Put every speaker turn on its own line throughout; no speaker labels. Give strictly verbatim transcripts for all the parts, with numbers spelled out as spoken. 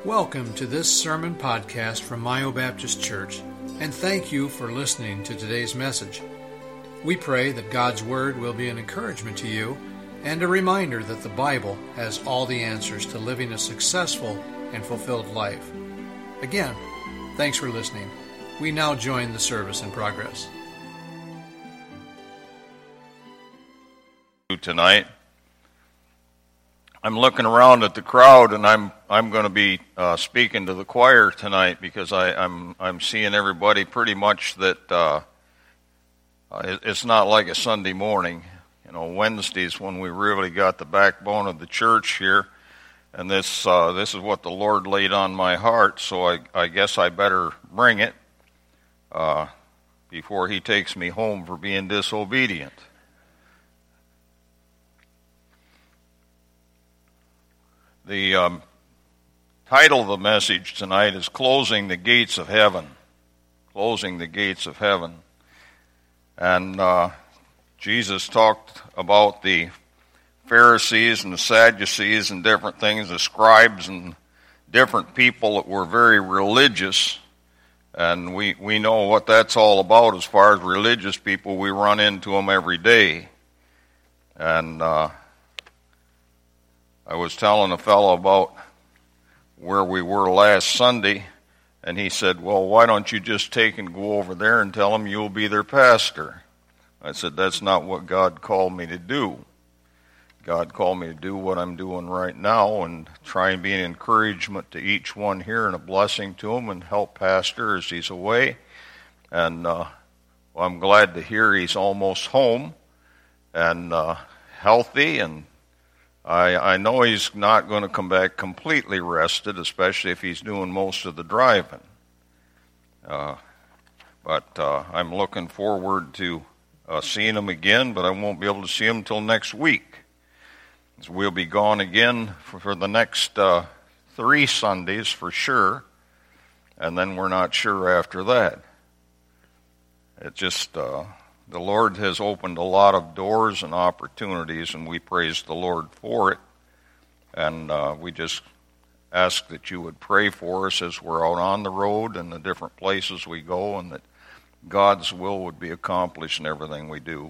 Welcome to this sermon podcast from Mayo Baptist Church, and thank you for listening to today's message. We pray that God's Word will be an encouragement to you and a reminder that the Bible has all the answers to living a successful and fulfilled life. Again, thanks for listening. We now join the service in progress.
Tonight, I'm looking around at the crowd, and I'm I'm going to be uh, speaking to the choir tonight because I, I'm I'm seeing everybody pretty much that uh, it, it's not like a Sunday morning. You know, Wednesdays when we really got the backbone of the church here, and this uh, this is what the Lord laid on my heart. So I I guess I better bring it uh, before He takes me home for being disobedient. The um, title of the message tonight is Closing the Gates of Heaven. Closing the Gates of Heaven. And uh, Jesus talked about the Pharisees and the Sadducees and different things, the scribes and different people that were very religious. And we, we know what that's all about as far as religious people. We run into them every day. And uh I was telling a fellow about where we were last Sunday, and he said, well, why don't you just take and go over there and tell them you'll be their pastor? I said, that's not what God called me to do. God called me to do what I'm doing right now and try and be an encouragement to each one here and a blessing to them and help pastor as he's away. And uh, well, I'm glad to hear he's almost home and uh, healthy, and I, I know he's not going to come back completely rested, especially if he's doing most of the driving. Uh, but uh, I'm looking forward to uh, seeing him again, but I won't be able to see him until next week. So we'll be gone again for, for the next uh, three Sundays for sure, and then we're not sure after that. It just... Uh, The Lord has opened a lot of doors and opportunities, and we praise the Lord for it. And uh, we just ask that you would pray for us as we're out on the road and the different places we go, and that God's will would be accomplished in everything we do.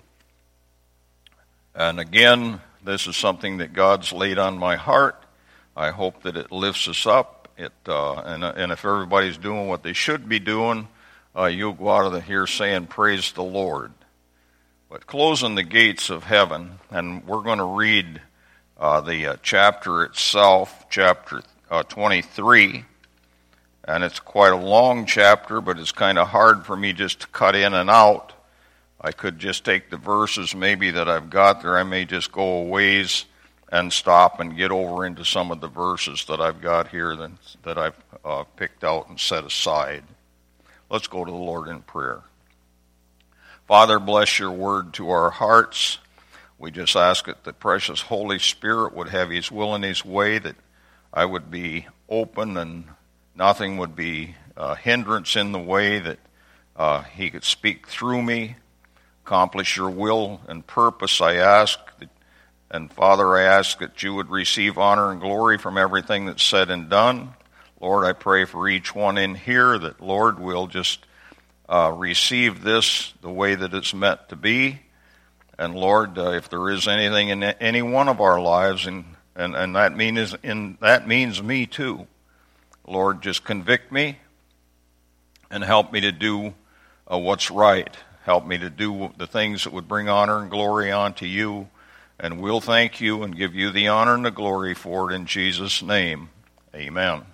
And again, this is something that God's laid on my heart. I hope that it lifts us up. It uh, and, and if everybody's doing what they should be doing, uh, you'll go out of the here saying, praise the Lord. But closing the gates of heaven, and we're going to read uh, the uh, chapter itself, chapter uh, twenty-three, and it's quite a long chapter, but it's kind of hard for me just to cut in and out. I could just take the verses maybe that I've got there. I may just go a ways and stop and get over into some of the verses that I've got here that, that I've uh, picked out and set aside. Let's go to the Lord in prayer. Father, bless your word to our hearts. We just ask that the precious Holy Spirit would have his will and his way, that I would be open and nothing would be a hindrance in the way, that uh, he could speak through me, accomplish your will and purpose, I ask. That, and Father, I ask that you would receive honor and glory from everything that's said and done. Lord, I pray for each one in here that, Lord, we'll just Uh, receive this the way that it's meant to be. And Lord, uh, if there is anything in any one of our lives, and, and, and that, means in, that means me too, Lord, just convict me and help me to do uh, what's right. Help me to do the things that would bring honor and glory unto you. And we'll thank you and give you the honor and the glory for it in Jesus' name. Amen.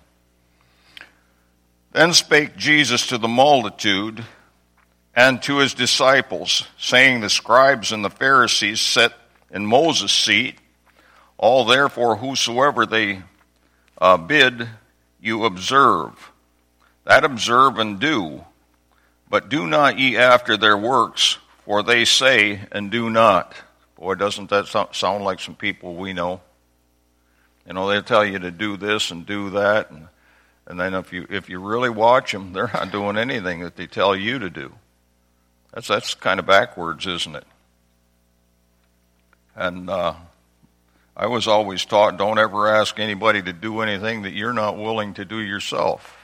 Then spake Jesus to the multitude and to his disciples, saying, the scribes and the Pharisees sit in Moses' seat. All therefore whosoever they uh, bid you observe, that observe and do. But do not ye after their works, for they say and do not. Boy, doesn't that sound like some people we know? You know, they tell you to do this and do that, and And then if you if you really watch them, they're not doing anything that they tell you to do. That's that's kind of backwards, isn't it? And uh, I was always taught, don't ever ask anybody to do anything that you're not willing to do yourself.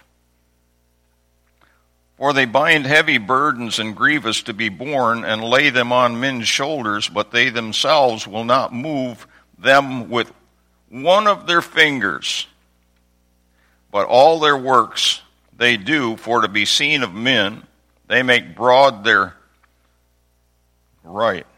For they bind heavy burdens and grievous to be borne, and lay them on men's shoulders, but they themselves will not move them with one of their fingers. But all their works they do for to be seen of men. They make broad their right.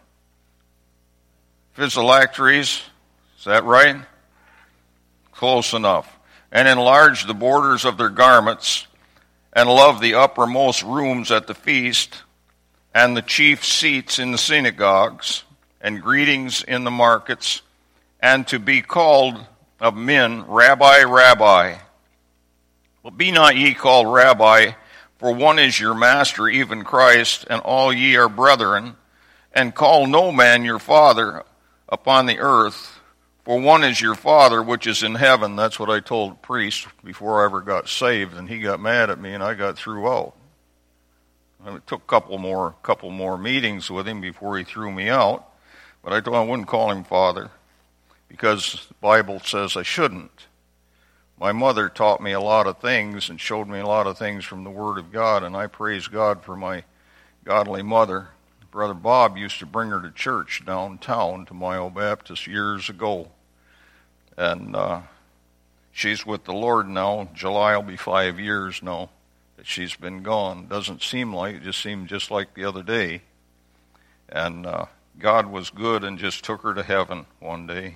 Phylacteries, is that right? Close enough. And enlarge the borders of their garments, and love the uppermost rooms at the feast, and the chief seats in the synagogues, and greetings in the markets, and to be called of men, Rabbi, Rabbi. But be not ye called Rabbi, for one is your master, even Christ, and all ye are brethren. And call no man your father upon the earth, for one is your Father which is in heaven. That's what I told the priest before I ever got saved, and he got mad at me, and I got threw out. It took a couple more, couple more meetings with him before he threw me out, but I told him I wouldn't call him Father, because the Bible says I shouldn't. My mother taught me a lot of things and showed me a lot of things from the Word of God, and I praise God for my godly mother. Brother Bob used to bring her to church downtown to Myo Baptist years ago. And uh, she's with the Lord now. July will be five years now that she's been gone. Doesn't seem like, it just seemed just like the other day. And uh, God was good and just took her to heaven one day.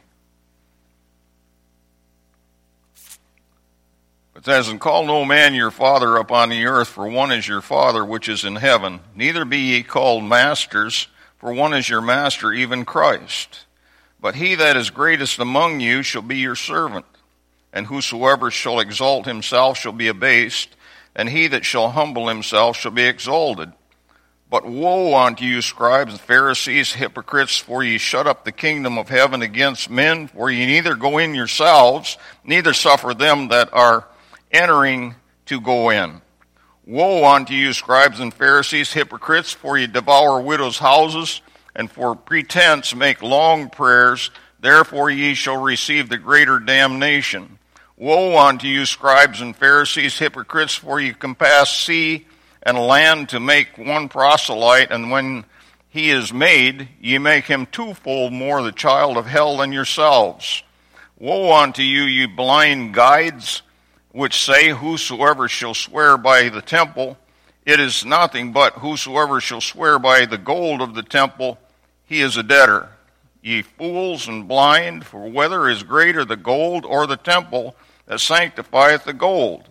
It says, and call no man your father upon the earth, for one is your Father which is in heaven. Neither be ye called masters, for one is your master, even Christ. But he that is greatest among you shall be your servant. And whosoever shall exalt himself shall be abased, and he that shall humble himself shall be exalted. But woe unto you, scribes and Pharisees, hypocrites, for ye shut up the kingdom of heaven against men, for ye neither go in yourselves, neither suffer them that are entering to go in. Woe unto you, scribes and Pharisees, hypocrites, for ye devour widows' houses, and for pretense make long prayers, therefore ye shall receive the greater damnation. Woe unto you, scribes and Pharisees, hypocrites, for ye compass sea and land to make one proselyte, and when he is made, ye make him twofold more the child of hell than yourselves. Woe unto you, ye blind guides, which say, whosoever shall swear by the temple, it is nothing, but whosoever shall swear by the gold of the temple, he is a debtor. Ye fools and blind, for whether is greater the gold or the temple that sanctifieth the gold?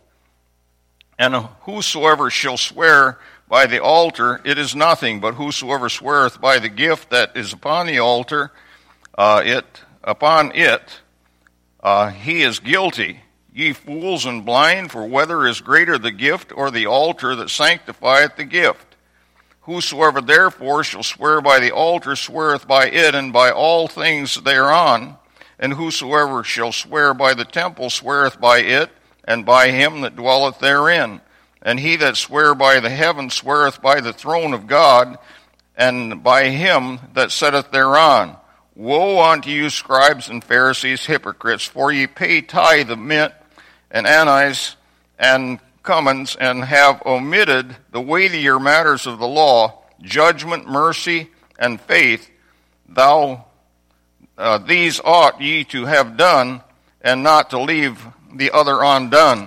And whosoever shall swear by the altar, it is nothing, but whosoever sweareth by the gift that is upon the altar, uh, it upon it, uh, he is guilty. Ye fools and blind, for whether is greater the gift or the altar that sanctifieth the gift? Whosoever therefore shall swear by the altar sweareth by it and by all things thereon, and whosoever shall swear by the temple sweareth by it and by him that dwelleth therein. And he that swear by the heaven sweareth by the throne of God, and by him that sitteth thereon. Woe unto you, scribes and Pharisees, hypocrites, for ye pay tithe of mint and anise and cummins, and have omitted the weightier matters of the law, judgment, mercy, and faith. Thou uh, these ought ye to have done, and not to leave the other undone.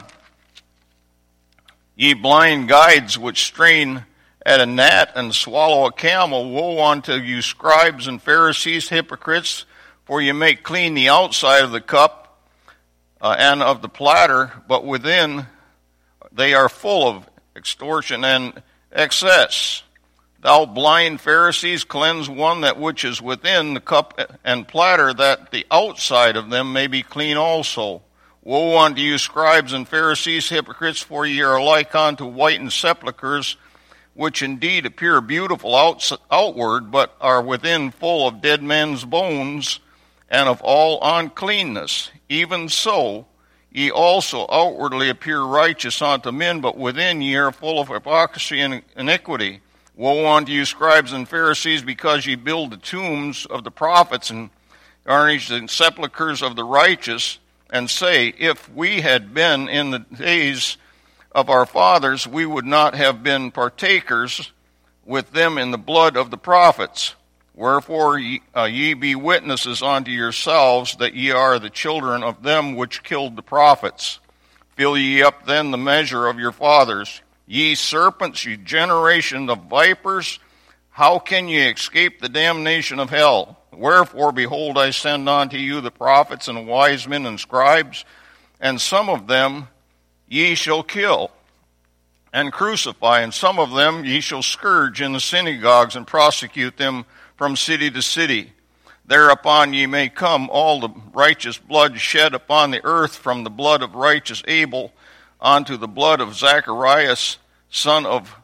Ye blind guides, which strain at a gnat and swallow a camel, woe unto you, scribes and Pharisees, hypocrites, for ye make clean the outside of the cup uh, and of the platter, but within they are full of extortion and excess. Thou blind Pharisees, cleanse one that which is within the cup and platter, that the outside of them may be clean also. Woe unto you, scribes and Pharisees, hypocrites, for ye are like unto whitened sepulchres, which indeed appear beautiful out, outward, but are within full of dead men's bones, and of all uncleanness. Even so, ye also outwardly appear righteous unto men, but within ye are full of hypocrisy and iniquity. Woe unto you, scribes and Pharisees, because ye build the tombs of the prophets, and garnish the sepulchres of the righteous, and say, if we had been in the days of our fathers, we would not have been partakers with them in the blood of the prophets. Wherefore ye, uh, ye be witnesses unto yourselves that ye are the children of them which killed the prophets. Fill ye up then the measure of your fathers. Ye serpents, ye generation of vipers, how can ye escape the damnation of hell? Wherefore, behold, I send unto you the prophets and wise men and scribes, and some of them ye shall kill and crucify, and some of them ye shall scourge in the synagogues and prosecute them from city to city. Thereupon ye may come all the righteous blood shed upon the earth, from the blood of righteous Abel unto the blood of Zacharias, son of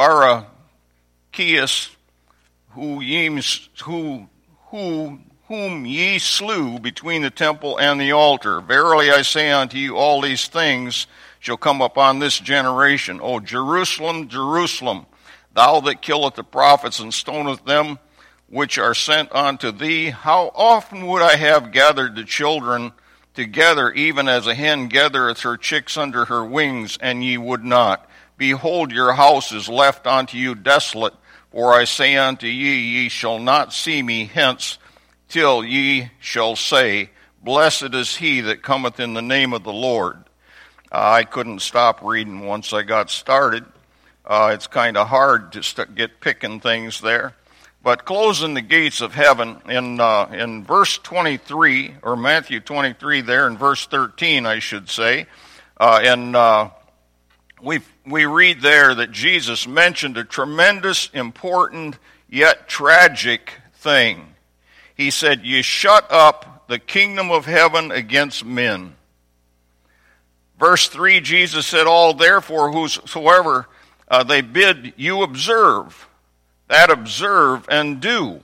Barachias, who ye, who, who, whom ye slew between the temple and the altar. Verily I say unto you, all these things shall come upon this generation. O Jerusalem, Jerusalem, thou that killest the prophets and stonest them which are sent unto thee, how often would I have gathered the children together, even as a hen gathereth her chicks under her wings, and ye would not. Behold, your house is left unto you desolate. For I say unto ye, ye shall not see me hence, till ye shall say, blessed is he that cometh in the name of the Lord. Uh, I couldn't stop reading once I got started. Uh, it's kind of hard to st- get picking things there. But closing the gates of heaven, in uh, in verse twenty-three, or Matthew twenty-three there, in verse thirteen, I should say, uh, and uh, we we read there that Jesus mentioned a tremendous, important, yet tragic thing. He said, "Ye shut up the kingdom of heaven against men." Verse three, Jesus said, "All therefore whosoever uh, they bid you observe, that observe and do."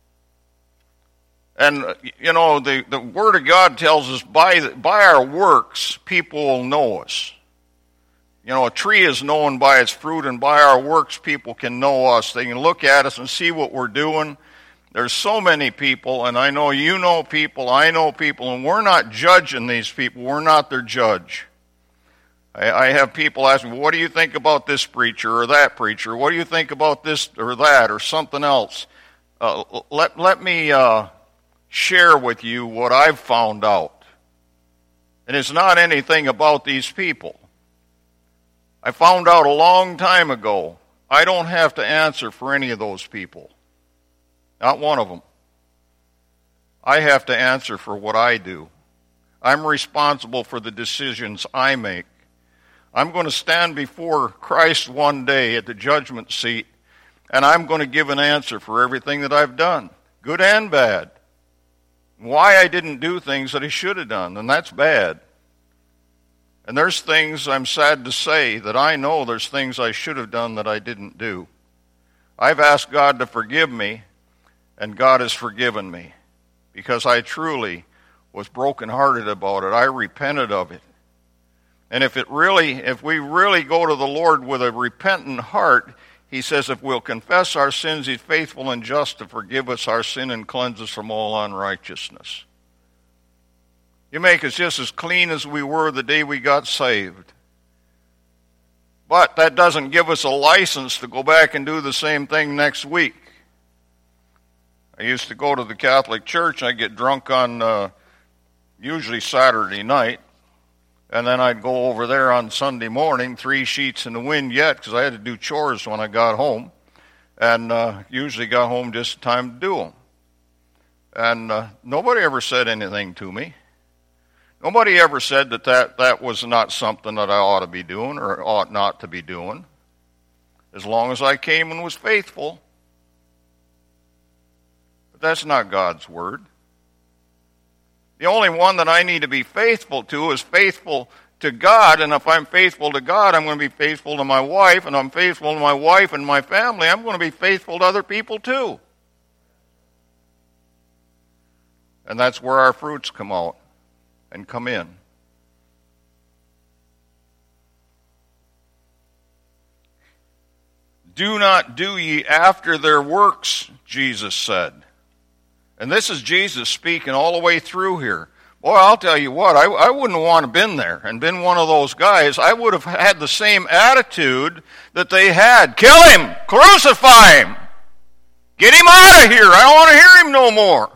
And, you know, the, the Word of God tells us by, by our works, people will know us. You know, a tree is known by its fruit, and by our works, people can know us. They can look at us and see what we're doing. There's so many people, and I know you know people, I know people, and we're not judging these people. We're not their judge. I, I have people ask me, what do you think about this preacher or that preacher? What do you think about this or that or something else? Uh, let, let me uh, share with you what I've found out. And it's not anything about these people. I found out a long time ago, I don't have to answer for any of those people. Not one of them. I have to answer for what I do. I'm responsible for the decisions I make. I'm going to stand before Christ one day at the judgment seat, and I'm going to give an answer for everything that I've done, good and bad. Why I didn't do things that I should have done, and that's bad. And there's things, I'm sad to say, that I know there's things I should have done that I didn't do. I've asked God to forgive me, and God has forgiven me, because I truly was brokenhearted about it. I repented of it. And if it really, if we really go to the Lord with a repentant heart, He says if we'll confess our sins, He's faithful and just to forgive us our sin and cleanse us from all unrighteousness. You make us just as clean as we were the day we got saved. But that doesn't give us a license to go back and do the same thing next week. I used to go to the Catholic Church, and I'd get drunk on uh, usually Saturday night. And then I'd go over there on Sunday morning, three sheets in the wind yet, because I had to do chores when I got home. And uh, usually got home just in time to do them. And uh, nobody ever said anything to me. Nobody ever said that, that that was not something that I ought to be doing or ought not to be doing. As long as I came and was faithful. But that's not God's word. The only one that I need to be faithful to is faithful to God. And if I'm faithful to God, I'm going to be faithful to my wife. And I'm faithful to my wife and my family, I'm going to be faithful to other people too. And that's where our fruits come out and come in. Do not do ye after their works, Jesus said. And this is Jesus speaking all the way through here. Boy, I'll tell you what, I, I wouldn't want to have been there and been one of those guys. I would have had the same attitude that they had. Kill him! Crucify him! Get him out of here! I don't want to hear him no more.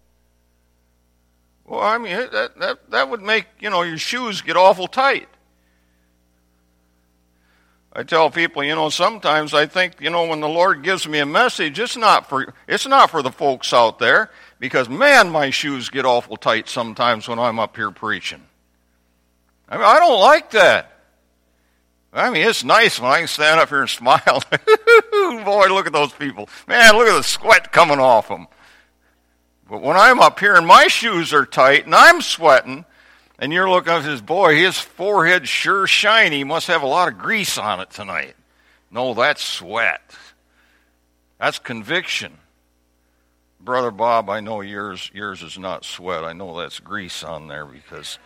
Well, I mean, that, that, that would make, you know, your shoes get awful tight. I tell people, you know, sometimes I think, you know, when the Lord gives me a message, it's not for it's not for the folks out there, because, man, my shoes get awful tight sometimes when I'm up here preaching. I mean, I don't like that. I mean, it's nice when I can stand up here and smile. Boy, look at those people. Man, look at the sweat coming off them. But when I'm up here and my shoes are tight and I'm sweating, and you're looking at this, boy, his forehead's sure shiny. He must have a lot of grease on it tonight. No, that's sweat. That's conviction. Brother Bob, I know yours yours is not sweat. I know that's grease on there, because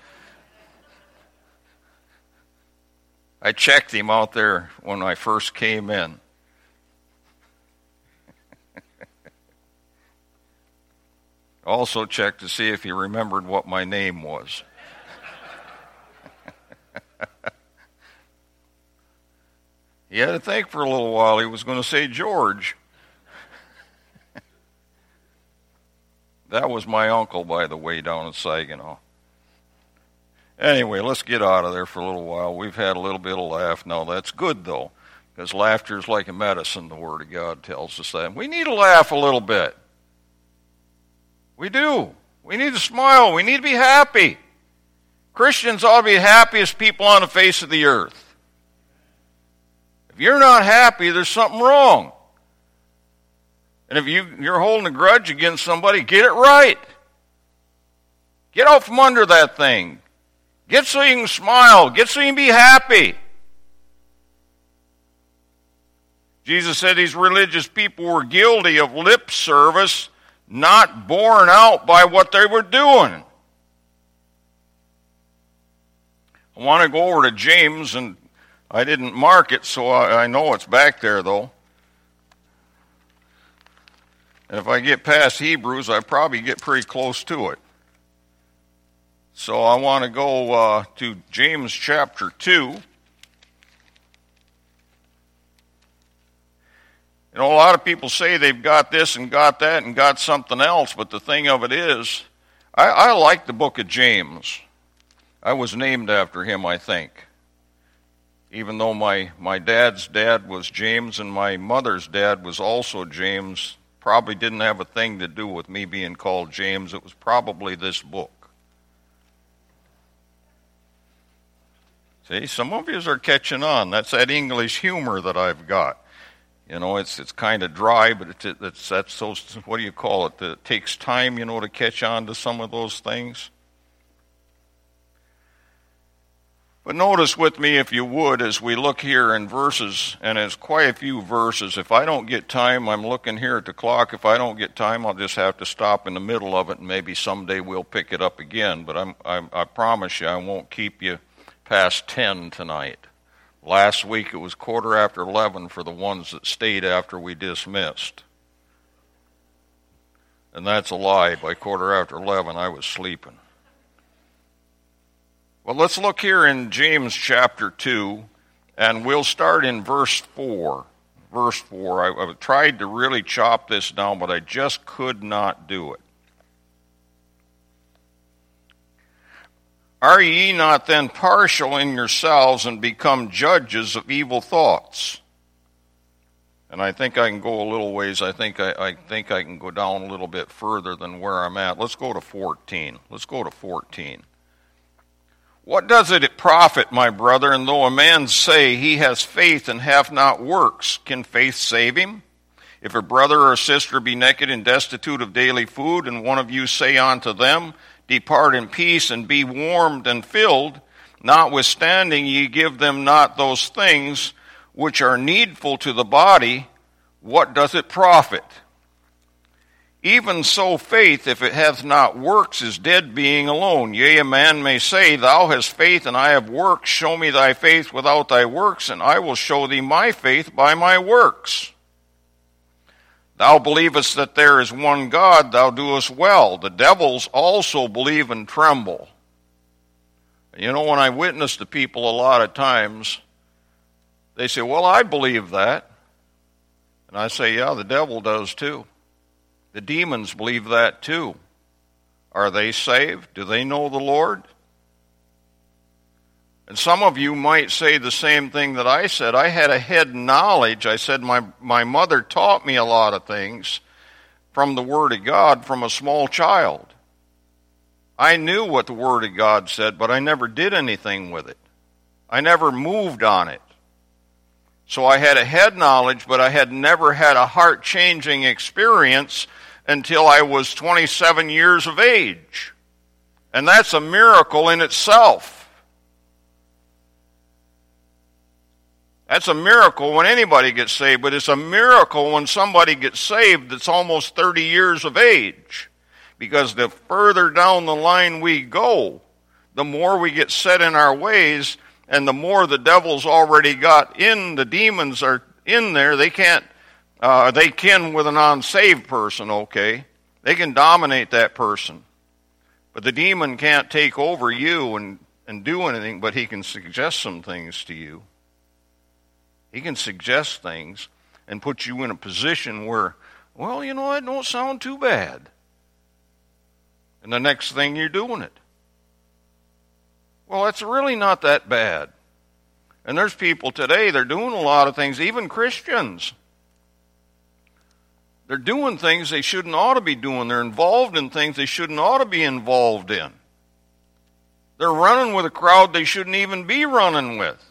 I checked him out there when I first came in. Also checked to see if he remembered what my name was. He had to think for a little while. He was going to say George. That was my uncle, by the way, down in Saginaw. Anyway, let's get out of there for a little while. We've had a little bit of laugh. Now, that's good, though, because laughter is like a medicine, the Word of God tells us that. We need to laugh a little bit. We do. We need to smile. We need to be happy. Christians ought to be the happiest people on the face of the earth. If you're not happy, there's something wrong. And if you, you're holding a grudge against somebody, get it right. Get out from under that thing. Get so you can smile. Get so you can be happy. Jesus said these religious people were guilty of lip service, not borne out by what they were doing. I want to go over to James, and I didn't mark it, so I, I know it's back there, though. And if I get past Hebrews, I probably get pretty close to it. So I want to go uh, to James chapter two. You know, a lot of people say they've got this and got that and got something else, but the thing of it is, I, I like the book of James. I was named after him, I think. Even though my, my dad's dad was James and my mother's dad was also James, probably didn't have a thing to do with me being called James. It was probably this book. See, some of you are catching on. That's that English humor that I've got. You know, it's it's kind of dry, but it's, it's that's those, what do you call it? It takes time, you know, to catch on to some of those things. But notice with me, if you would, as we look here in verses, and it's quite a few verses. If I don't get time, I'm looking here at the clock. If I don't get time, I'll just have to stop in the middle of it, and maybe someday we'll pick it up again. But I'm, I, I promise you, I won't keep you past ten tonight. Last week it was quarter after eleven for the ones that stayed after we dismissed. And that's a lie. By quarter after eleven, I was sleeping. Well, let's look here in James chapter two, and we'll start in verse four. Verse four. I, I've tried to really chop this down, but I just could not do it. Are ye not then partial in yourselves and become judges of evil thoughts? And I think I can go a little ways. I think I, I think I can go down a little bit further than where I'm at. Let's go to fourteen. Let's go to fourteen. What does it profit, my brethren, though a man say he has faith and have not works? Can faith save him? If a brother or sister be naked and destitute of daily food, and one of you say unto them, depart in peace and be warmed and filled, notwithstanding ye give them not those things which are needful to the body, what doth it profit? Even so faith, if it hath not works, is dead being alone. Yea, a man may say, thou hast faith and I have works. Show me thy faith without thy works, and I will show thee my faith by my works. Thou believest that there is one God, thou doest well. The devils also believe and tremble. You know, when I witness to people a lot of times, they say, well, I believe that. And I say, yeah, the devil does too. The demons believe that too. Are they saved? Do they know the Lord? And some of you might say the same thing that I said. I had a head knowledge. I said my, my mother taught me a lot of things from the Word of God from a small child. I knew what the Word of God said, but I never did anything with it. I never moved on it. So I had a head knowledge, but I had never had a heart-changing experience until I was twenty-seven years of age. And that's a miracle in itself. That's a miracle when anybody gets saved, but it's a miracle when somebody gets saved that's almost thirty years of age. Because the further down the line we go, the more we get set in our ways, and the more the devil's already got in, the demons are in there. They can't, uh, they can with an unsaved person, okay? They can dominate that person. But the demon can't take over you and, and do anything, but he can suggest some things to you. He can suggest things and put you in a position where, well, you know, that don't sound too bad. And the next thing you're doing it. Well, it's really not that bad. And there's people today, they're doing a lot of things, even Christians. They're doing things they shouldn't ought to be doing. They're involved in things they shouldn't ought to be involved in. They're running with a crowd they shouldn't even be running with.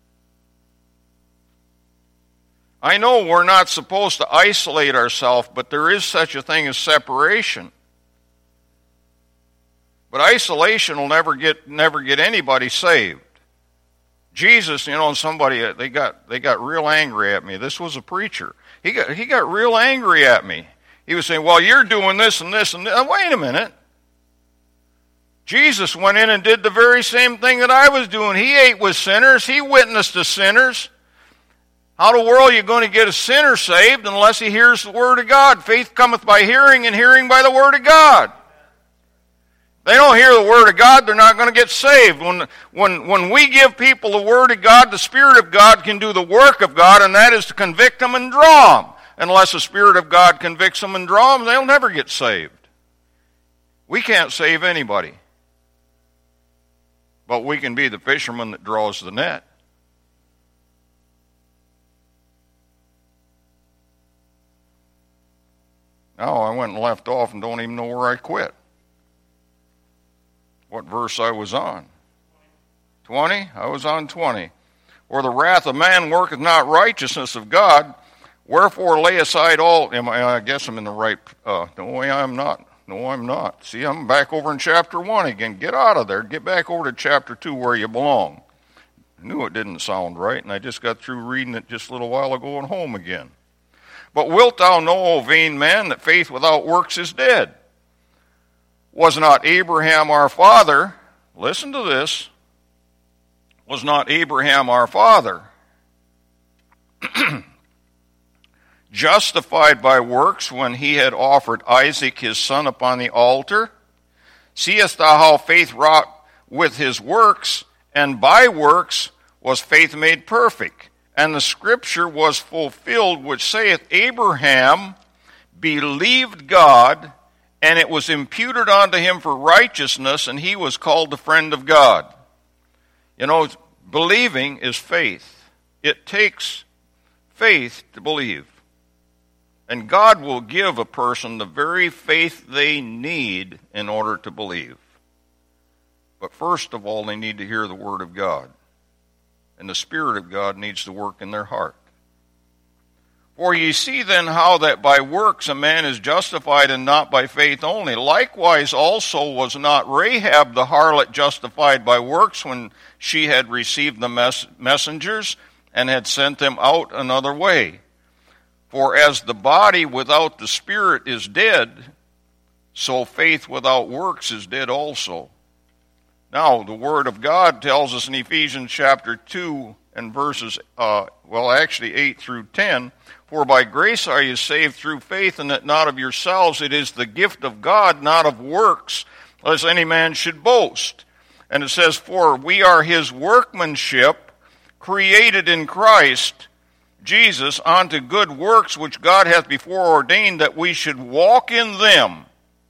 I know we're not supposed to isolate ourselves, but there is such a thing as separation. But isolation will never get never get anybody saved. Jesus, you know, and somebody they got they got real angry at me. This was a preacher. He got he got real angry at me. He was saying, "Well, you're doing this and this and this." Wait a minute. Jesus went in and did the very same thing that I was doing. He ate with sinners. He witnessed to sinners. How in the world are you going to get a sinner saved unless he hears the Word of God? Faith cometh by hearing, and hearing by the Word of God. If they don't hear the Word of God, they're not going to get saved. When, when, when we give people the Word of God, the Spirit of God can do the work of God, and that is to convict them and draw them. Unless the Spirit of God convicts them and draws them, they'll never get saved. We can't save anybody. But we can be the fisherman that draws the net. Now I went and left off and don't even know where I quit. What verse I was on? twenty? I was on twenty. Or the wrath of man worketh not righteousness of God, wherefore lay aside all... Am I, I guess I'm in the right... Uh, no, I'm not. No, I'm not. See, I'm back over in chapter one again. Get out of there. Get back over to chapter two where you belong. I knew it didn't sound right, and I just got through reading it just a little while ago and home again. But wilt thou know, O vain man, that faith without works is dead? Was not Abraham our father, listen to this, was not Abraham our father justified by works when he had offered Isaac his son upon the altar? Seest thou how faith wrought with his works, and by works was faith made perfect? And the scripture was fulfilled, which saith, Abraham believed God, and it was imputed unto him for righteousness, and he was called the friend of God. You know, believing is faith. It takes faith to believe. And God will give a person the very faith they need in order to believe. But first of all, they need to hear the Word of God. And the Spirit of God needs to work in their heart. For ye see then how that by works a man is justified, and not by faith only. Likewise also was not Rahab the harlot justified by works when she had received the mess- messengers and had sent them out another way. For as the body without the Spirit is dead, so faith without works is dead also. Now, the Word of God tells us in Ephesians chapter two and verses, uh, well, actually eight through ten. For by grace are you saved through faith, and that not of yourselves. It is the gift of God, not of works, lest any man should boast. And it says, for we are his workmanship, created in Christ Jesus unto good works, which God hath before ordained that we should walk in them.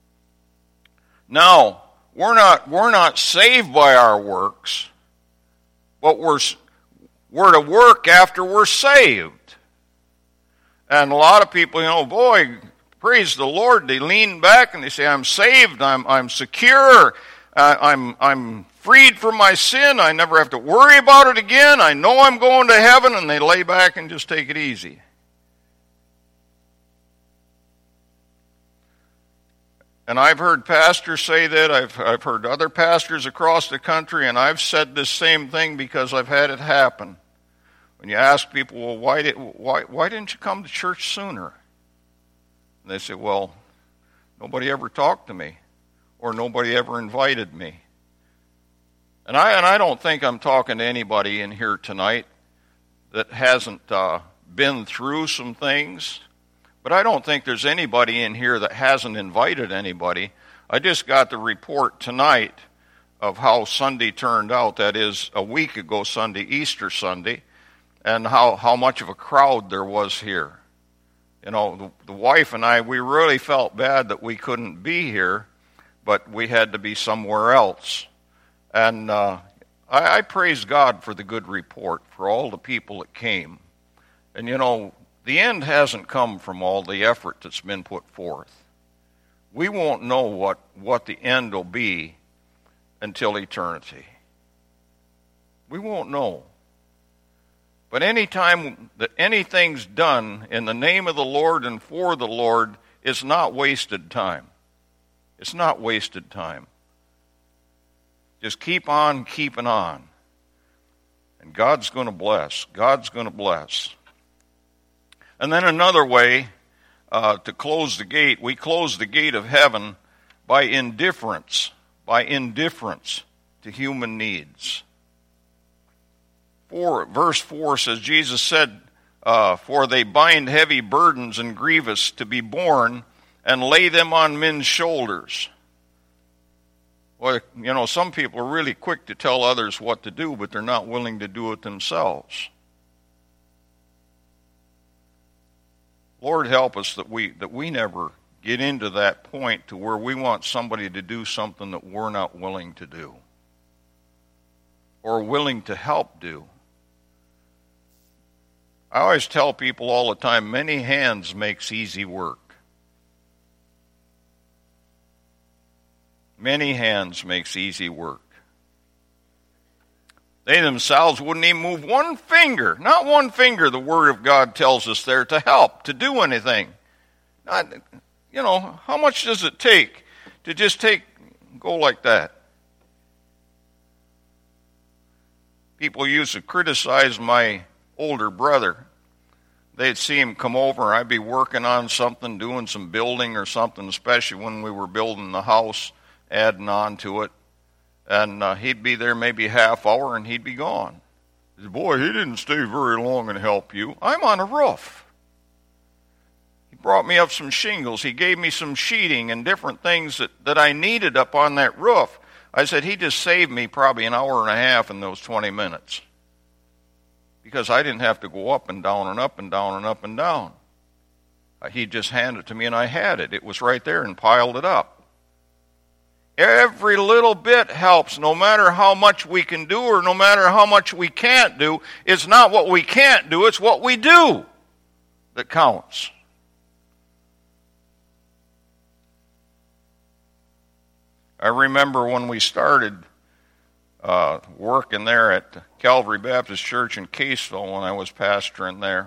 Now, we're not, we're not saved by our works, but we're, we're to work after we're saved. And a lot of people, you know, boy, praise the Lord, they lean back and they say, I'm saved, I'm, I'm secure, uh, I'm, I'm freed from my sin, I never have to worry about it again, I know I'm going to heaven, and they lay back and just take it easy. And I've heard pastors say that, I've, I've heard other pastors across the country, and I've said this same thing because I've had it happen. When you ask people, well, why, did, why, why didn't you come to church sooner? And they say, well, nobody ever talked to me, or nobody ever invited me. And I, and I don't think I'm talking to anybody in here tonight that hasn't uh, been through some things. But I don't think there's anybody in here that hasn't invited anybody. I just got the report tonight of how Sunday turned out. That is, a week ago Sunday, Easter Sunday, and how, how much of a crowd there was here. You know, the, the wife and I, we really felt bad that we couldn't be here, but we had to be somewhere else. And uh, I, I praise God for the good report, for all the people that came. And, you know, the end hasn't come from all the effort that's been put forth. We won't know what, what the end will be until eternity. We won't know. But any time that anything's done in the name of the Lord and for the Lord is not wasted time. It's not wasted time. Just keep on keeping on. And God's going to bless. God's going to bless. And then another way uh, to close the gate, we close the gate of heaven by indifference, by indifference to human needs. Four, verse four says, Jesus said, uh, for they bind heavy burdens and grievous to be borne, and lay them on men's shoulders. Well, you know, some people are really quick to tell others what to do, but they're not willing to do it themselves. Lord, help us that we that we never get into that point to where we want somebody to do something that we're not willing to do or willing to help do. I always tell people all the time, many hands makes easy work. Many hands makes easy work. They themselves wouldn't even move one finger. Not one finger, the Word of God tells us there, to help, to do anything. Not, you know, how much does it take to just take, go like that? People used to criticize my older brother. They'd see him come over, and I'd be working on something, doing some building or something, especially when we were building the house, adding on to it. And uh, he'd be there maybe a half hour, and he'd be gone. He said, boy, he didn't stay very long and help you. I'm on a roof. He brought me up some shingles. He gave me some sheeting and different things that, that I needed up on that roof. I said, he just saved me probably an hour and a half in those twenty minutes. Because I didn't have to go up and down and up and down and up and down. Uh, he just handed it to me, and I had it. It was right there and piled it up. Every little bit helps, no matter how much we can do or no matter how much we can't do. It's not what we can't do, it's what we do that counts. I remember when we started uh, working there at Calvary Baptist Church in Caseville when I was pastoring there.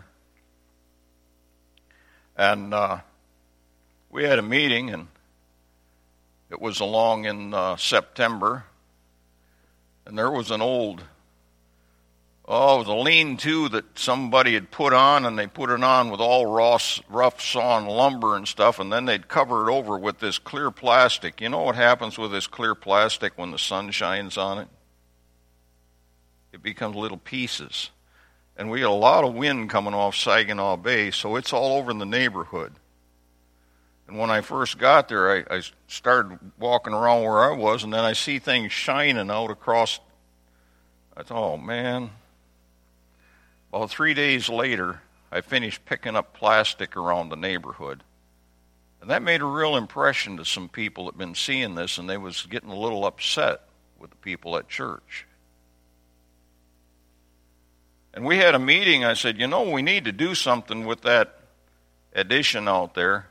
And uh, we had a meeting, and it was along in uh, September, and there was an old, oh, it was a lean-to that somebody had put on, and they put it on with all rough, rough sawn lumber and stuff, and then they'd cover it over with this clear plastic. You know what happens with this clear plastic when the sun shines on it? It becomes little pieces. and we had a lot of wind coming off Saginaw Bay, so it's all over in the neighborhood. And when I first got there, I, I started walking around where I was, and then I see things shining out across. I thought, oh, man. About three days later, I finished picking up plastic around the neighborhood. And that made a real impression to some people that had been seeing this, and they was getting a little upset with the people at church. And we had a meeting. I said, you know, we need to do something with that addition out there.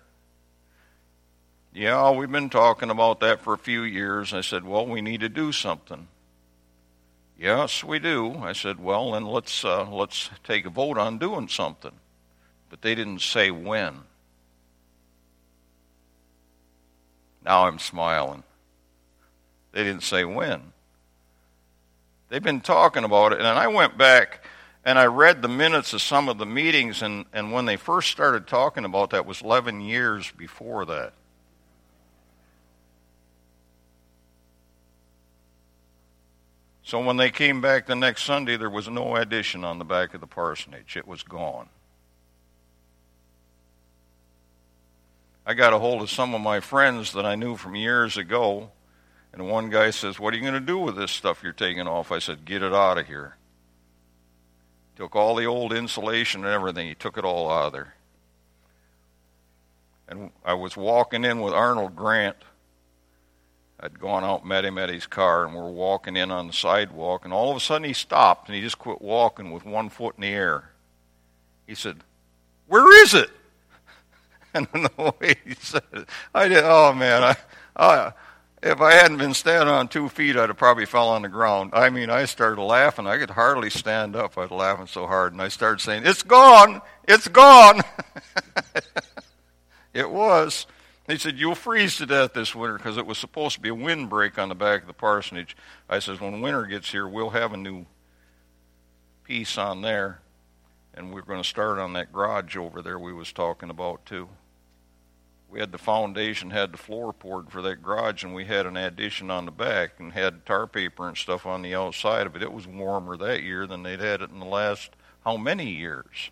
Yeah, we've been talking about that for a few years. I said, well, we need to do something. Yes, we do. I said, well, then let's uh, let's take a vote on doing something. But they didn't say when. Now I'm smiling. They didn't say when. They've been talking about it, and I went back and I read the minutes of some of the meetings, and, and when they first started talking about that was eleven years before that. So when they came back the next Sunday, there was no addition on the back of the parsonage. It was gone. I got a hold of some of my friends that I knew from years ago, and one guy says, what are you going to do with this stuff you're taking off? I said, get it out of here. Took all the old insulation and everything. He took it all out of there. And I was walking in with Arnold Grant. I'd gone out and met him at his car, and we're walking in on the sidewalk, and all of a sudden he stopped, and he just quit walking with one foot in the air. He said, where is it? And the way he said it, I did, oh man, I, I, if I hadn't been standing on two feet, I'd have probably fell on the ground. I mean, I started laughing. I could hardly stand up. I was laughing so hard, and I started saying, it's gone, it's gone. It was. He said, you'll freeze to death this winter, because it was supposed to be a windbreak on the back of the parsonage. I said, when winter gets here, we'll have a new piece on there, and we're going to start on that garage over there we was talking about too. We had the foundation, had the floor poured for that garage, and we had an addition on the back and had tar paper and stuff on the outside of it. It was warmer that year than they'd had it in the last how many years?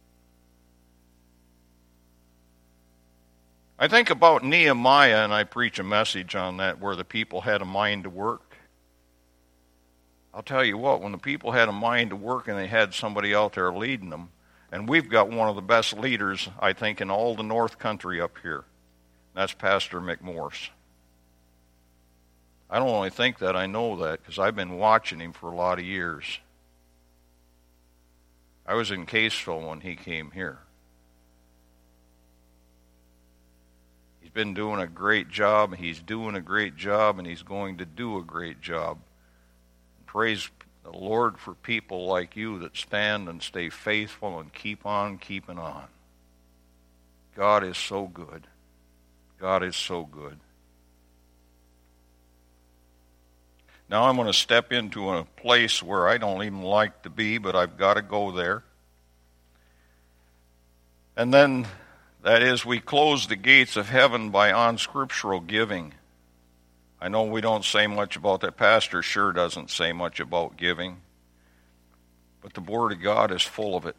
I think about Nehemiah, and I preach a message on that where the people had a mind to work. I'll tell you what, when the people had a mind to work and they had somebody out there leading them, and we've got one of the best leaders, I think, in all the North Country up here. That's Pastor McMorse. I don't only think that, I know that, because I've been watching him for a lot of years. I was in Caseville when he came here. He's been doing a great job, he's doing a great job, and he's going to do a great job. Praise the Lord for people like you that stand and stay faithful and keep on keeping on. God is so good. God is so good. Now I'm going to step into a place where I don't even like to be, but I've got to go there. And then, that is, we close the gates of heaven by unscriptural giving. I know we don't say much about that. Pastor sure doesn't say much about giving. But the Word of God is full of it.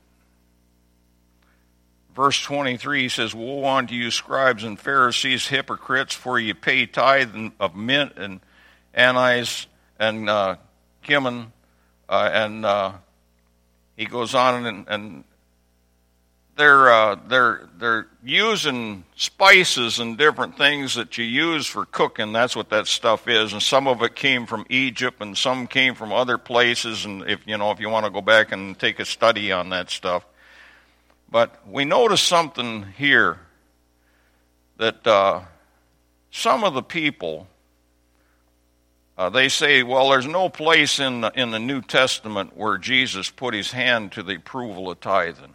Verse twenty-three says, woe unto you, scribes and Pharisees, hypocrites, for ye pay tithe of mint and anise and uh, cumin. Uh, and uh, he goes on and... and They're, uh, they're, they're using spices and different things that you use for cooking. That's what that stuff is. And some of it came from Egypt and some came from other places. And if you know, if you want to go back and take a study on that stuff. But we notice something here that uh, some of the people, uh, they say, well, there's no place in the, in the New Testament where Jesus put his hand to the approval of tithing.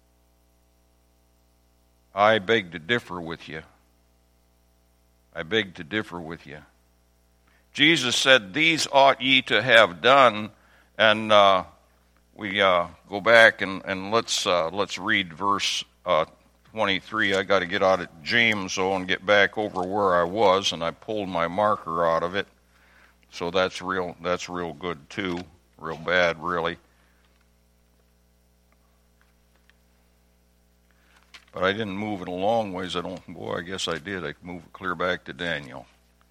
I beg to differ with you. I beg to differ with you. Jesus said, these ought ye to have done, and uh, we uh, go back and, and let's uh, let's read verse uh, twenty-three. I got to get out of James, though, and get back over where I was, and I pulled my marker out of it. So that's real, that's real good, too. Real bad, really. But I didn't move it a long ways. I don't, boy, I guess I did. I moved it clear back to Daniel.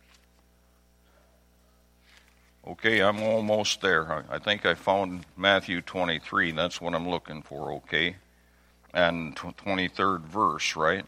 Okay, I'm almost there. I think I found Matthew twenty-three. That's what I'm looking for, okay? And twenty-third verse, right?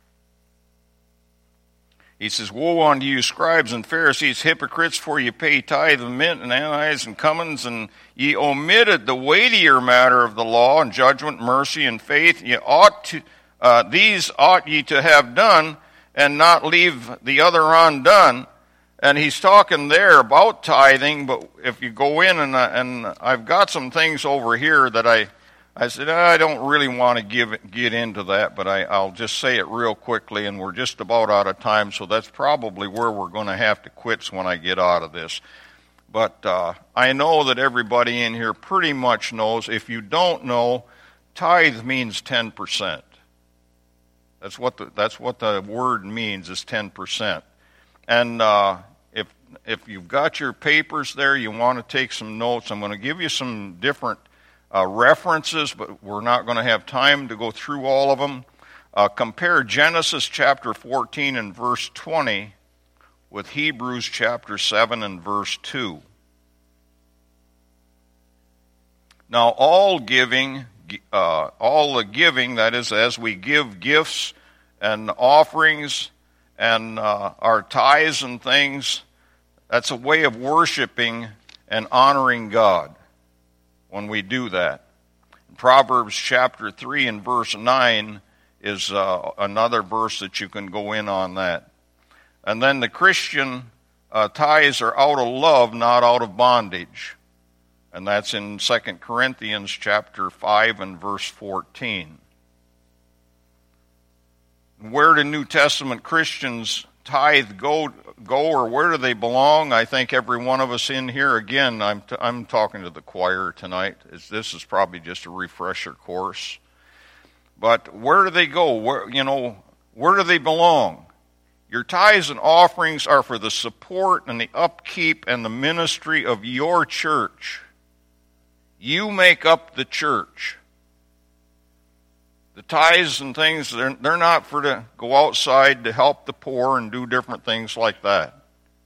He says, "Woe unto you, scribes and Pharisees, hypocrites, for ye pay tithe of mint and anise and cummins, and ye omitted the weightier matter of the law, and judgment, mercy, and faith. Ye ought to, uh, these ought ye to have done, and not leave the other undone." And he's talking there about tithing, but if you go in, and, uh, and I've got some things over here that I, I said, I don't really want to give it, get into that, but I, I'll just say it real quickly, and we're just about out of time, so that's probably where we're going to have to quit when I get out of this. But uh, I know that everybody in here pretty much knows. If you don't know, tithe means ten percent. That's what the, that's what the word means, is ten percent. And uh, if if you've got your papers there, you want to take some notes. I'm going to give you some different uh, references, but we're not going to have time to go through all of them. Uh, compare Genesis chapter fourteen and verse twenty with Hebrews chapter seven and verse two. Now, all giving, uh, all the giving, that is, as we give gifts and offerings and uh, our tithes and things, that's a way of worshiping and honoring God when we do that. Proverbs chapter three and verse nine is uh, another verse that you can go in on that. And then the Christian uh, tithes are out of love, not out of bondage. And that's in Second Corinthians chapter five and verse fourteen. Where do New Testament Christians tithe go, go or where do they belong? I think every one of us in here, again, I'm, t- I'm talking to the choir tonight. It's, this is probably just a refresher course. But where do they go? Where, you know, where do they belong? Your tithes and offerings are for the support and the upkeep and the ministry of your church. You make up the church. The tithes and things, they're, they're not for to go outside to help the poor and do different things like that.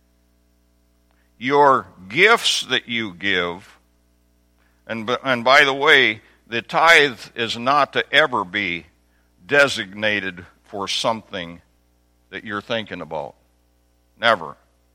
Your gifts that you give, and, and by the way, the tithe is not to ever be designated for something that you're thinking about. Never.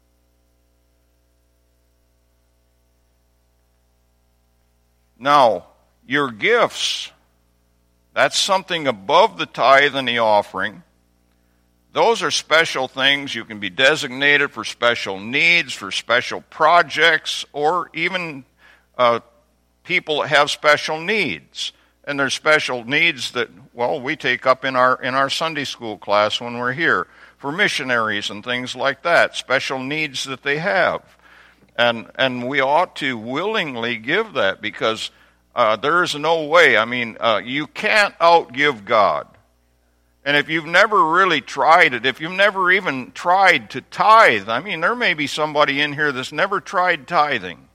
Now, your gifts, that's something above the tithe and the offering. Those are special things. You can be designated for special needs, for special projects, or even uh, people that have special needs. And there's special needs that, well, we take up in our in our Sunday school class when we're here, for missionaries and things like that, special needs that they have. And and we ought to willingly give that, because uh, there is no way. I mean, uh, you can't outgive God. And if you've never really tried it, if you've never even tried to tithe, I mean, there may be somebody in here that's never tried tithing.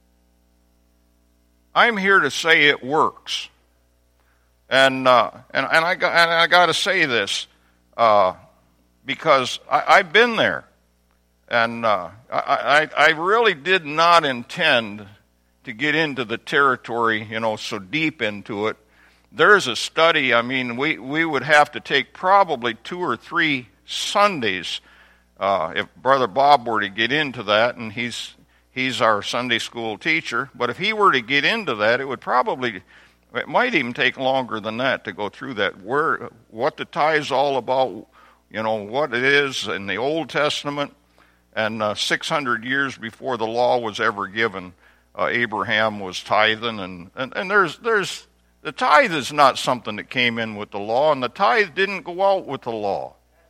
I'm here to say it works. And uh, and and I got and I got to say this uh, because I, I've been there. And uh, I, I, I really did not intend to get into the territory, you know, so deep into it. There's a study, I mean, we, we would have to take probably two or three Sundays uh, if Brother Bob were to get into that, and he's he's our Sunday school teacher. But if he were to get into that, it would probably, it might even take longer than that to go through that. Where, what the tithe's all about, you know, what it is in the Old Testament. And uh, six hundred years before the law was ever given, uh, Abraham was tithing. And, and, and there's, there's, the tithe is not something that came in with the law, and the tithe didn't go out with the law.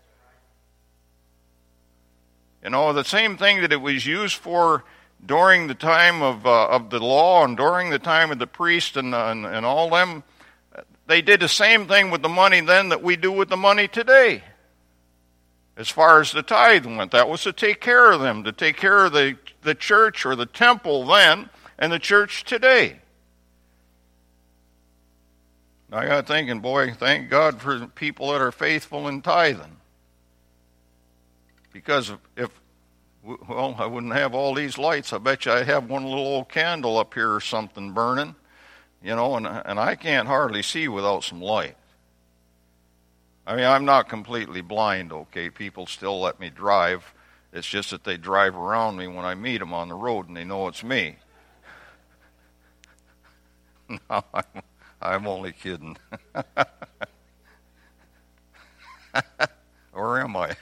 You know, the same thing that it was used for during the time of uh, of the law and during the time of the priest and, uh, and, and all them, they did the same thing with the money then that we do with the money today. As far as the tithe went, that was to take care of them, to take care of the, the church or the temple then and the church today. I got thinking, boy, thank God for people that are faithful in tithing. Because if, if well, I wouldn't have all these lights. I bet you I'd have one little old candle up here or something burning, you know, and, and I can't hardly see without some light. I mean, I'm not completely blind, okay? People still let me drive. It's just that they drive around me when I meet them on the road and they know it's me. No, I'm, I'm only kidding. Or am I?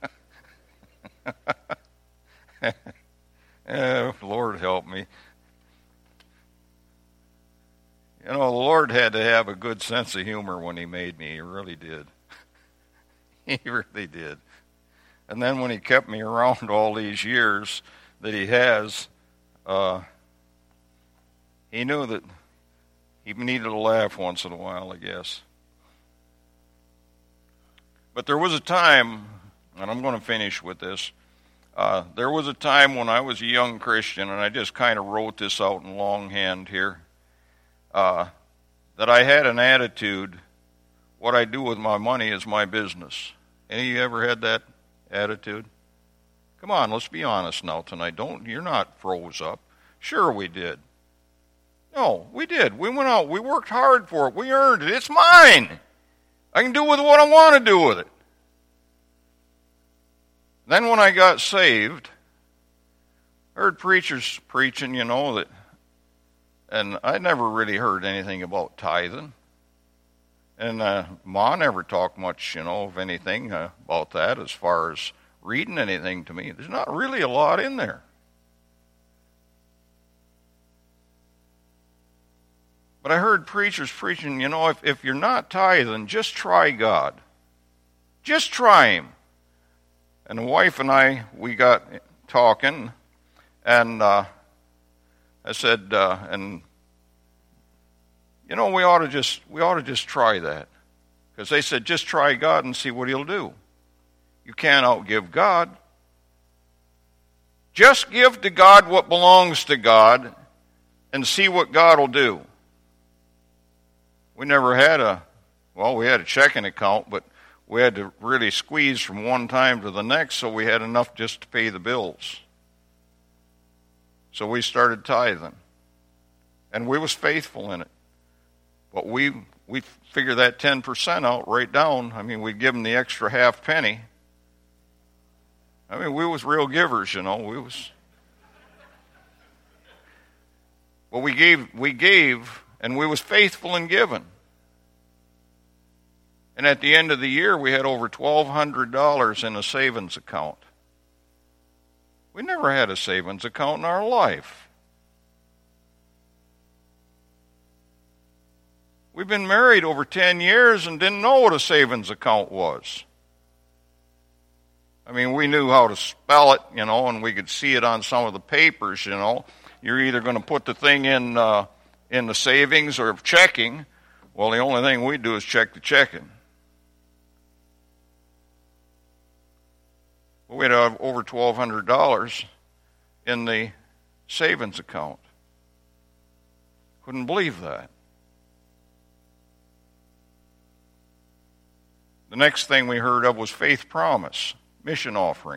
eh, Lord help me. You know, the Lord had to have a good sense of humor when he made me. He really did. He really did. And then when he kept me around all these years that he has, uh, he knew that he needed to laugh once in a while, I guess. But there was a time, and I'm going to finish with this, uh, there was a time when I was a young Christian, and I just kind of wrote this out in longhand here, uh, that I had an attitude, what I do with my money is my business. Any of you ever had that attitude? Come on, let's be honest now tonight. Don't, you're not froze up. Sure we did. No, we did. We went out. We worked hard for it. We earned it. It's mine. I can do with what I want to do with it. Then when I got saved, I heard preachers preaching, you know, that, and I never really heard anything about tithing. And uh, Ma never talked much, you know, of anything uh, about that as far as reading anything to me. There's not really a lot in there. But I heard preachers preaching, you know, if, if you're not tithing, just try God. Just try Him. And the wife and I, we got talking, and uh, I said, uh, and you know, we ought to just we ought to just try that, because they said just try God and see what He'll do. You can't outgive God. Just give to God what belongs to God, and see what God will do. We never had a, well, we had a checking account, but we had to really squeeze from one time to the next, so we had enough just to pay the bills. So we started tithing, and we was faithful in it. But we we figured that ten percent out right down. I mean, we'd give them the extra half penny. I mean, we was real givers, you know. We was, but we gave we gave, and we was faithful in giving. And at the end of the year, we had over twelve hundred dollars in a savings account. We never had a savings account in our life. We've been married over ten years and didn't know what a savings account was. I mean, we knew how to spell it, you know, and we could see it on some of the papers, you know. You're either going to put the thing in uh, in the savings or checking. Well, the only thing we do is check the checking. We'd have over twelve hundred dollars in the savings account. Couldn't believe that. The next thing we heard of was faith promise, mission offering.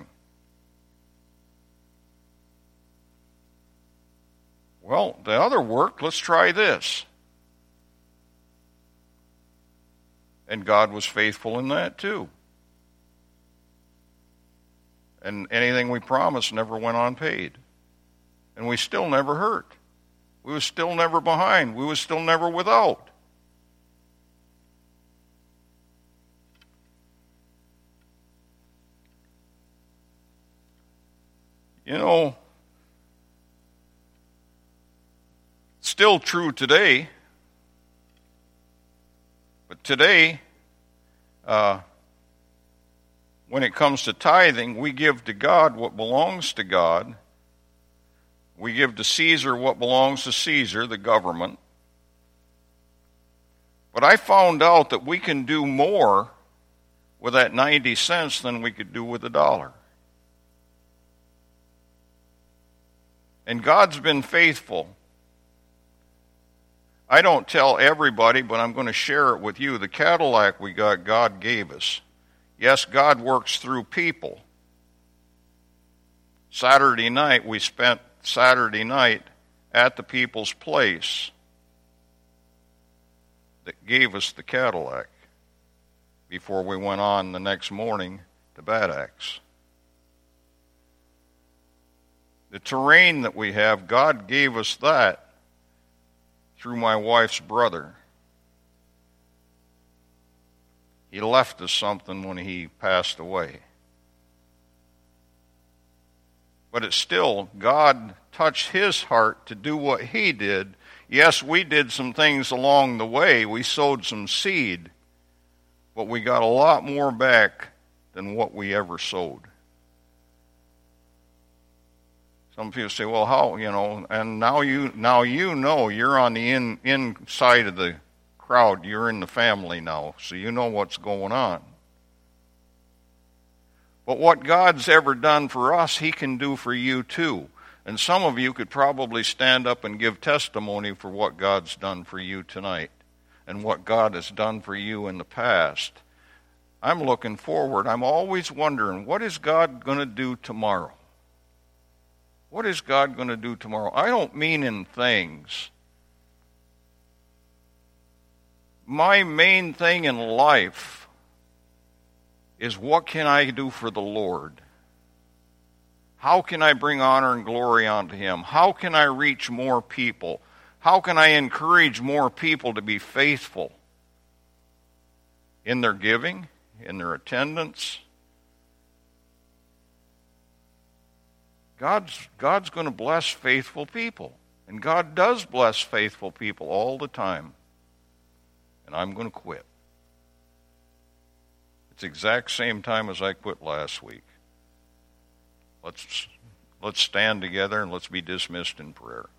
Well, the other worked. Let's try this. And God was faithful in that too. And anything we promised never went unpaid. And we still never hurt. We was still never behind. We was still never without. You know, still true today. But today, uh, when it comes to tithing, we give to God what belongs to God. We give to Caesar what belongs to Caesar, the government. But I found out that we can do more with that ninety cents than we could do with a dollar. And God's been faithful. I don't tell everybody, but I'm going to share it with you. The Cadillac we got, God gave us. Yes, God works through people. Saturday night, we spent Saturday night at the people's place that gave us the Cadillac before we went on the next morning to Bad Axe. The terrain that we have, God gave us that through my wife's brother. He left us something when he passed away. But it's still, God touched his heart to do what he did. Yes, we did some things along the way. We sowed some seed. But we got a lot more back than what we ever sowed. Some people say, well, how, you know, and now you now you know you're on the in, inside of the crowd. You're in the family now, so you know what's going on. But what God's ever done for us, he can do for you too. And some of you could probably stand up and give testimony for what God's done for you tonight and what God has done for you in the past. I'm looking forward. I'm always wondering, what is God going to do tomorrow? What is God going to do tomorrow? I don't mean in things. My main thing in life is, what can I do for the Lord? How can I bring honor and glory unto him? How can I reach more people? How can I encourage more people to be faithful in their giving, in their attendance? God's, God's going to bless faithful people. And God does bless faithful people all the time. And I'm going to quit. It's the exact same time as I quit last week. Let's, let's stand together and let's be dismissed in prayer.